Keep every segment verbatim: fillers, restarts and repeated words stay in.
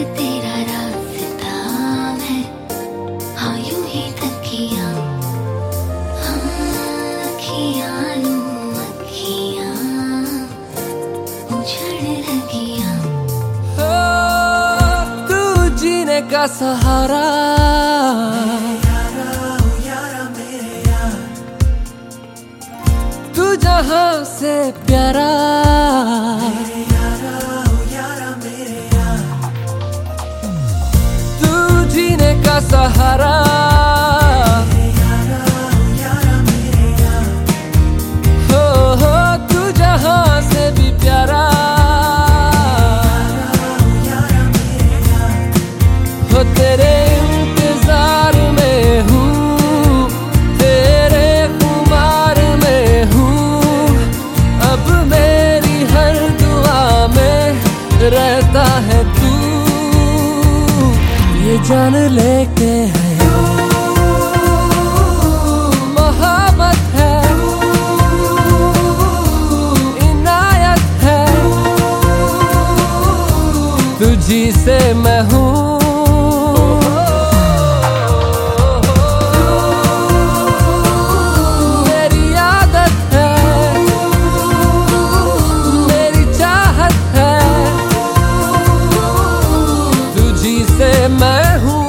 तेरा रास्ता है, हाँ यूं ही तकिया, हाँ अखियाँ लूं अखियाँ उछड़ लगियाँ। तू जीने का सहारा, तू जहां से प्यारा, तू जीने का सहारा, हो हो तू जहां से भी प्यारा, हो तेरे इंतजार में हूँ, तेरे खुमार में हूँ, अब मेरी हर दुआ में रहता है तू, ये जान लेके है मोहब्बत है, इनायत है, तुझी से मैं हूँ। मैं हूँ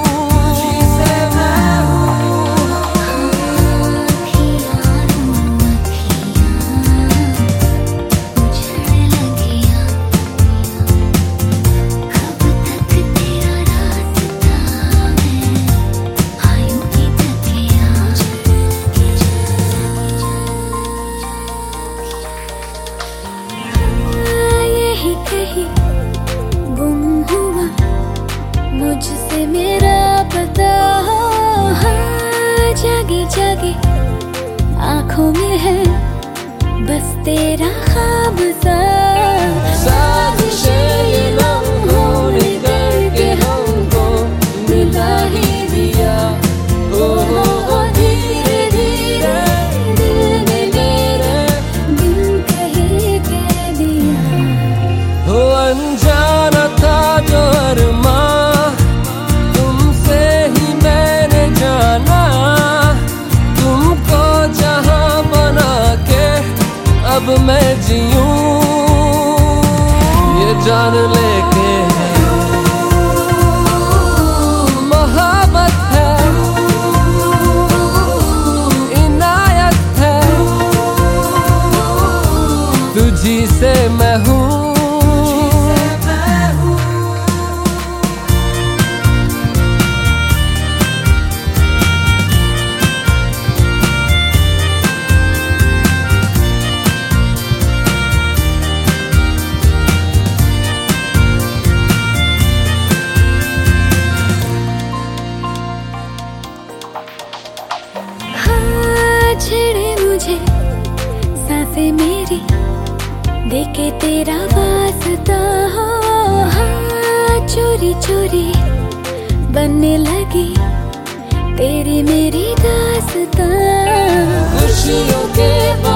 मुझसे मेरा पता, हाँ जागे जागे आँखों में है बस तेरा ख्वाब सा, साजिशें ये लम्हों ने करके हमको मिला ही दिया, ओ हो धीरे धीरे दिल में मेरे दिल कहे कह दिया, हो अनजाना था जो अरमां अब मैं जीऊं, ये जान लेके है मोहब्बत है, इनायत है, तुझी से मैं हूँ। छेड़े मुझे सांसें मेरी, देखे तेरा वास्ता, हाँ चोरी चोरी बनने लगी तेरी मेरी दास्तां, खुशियों के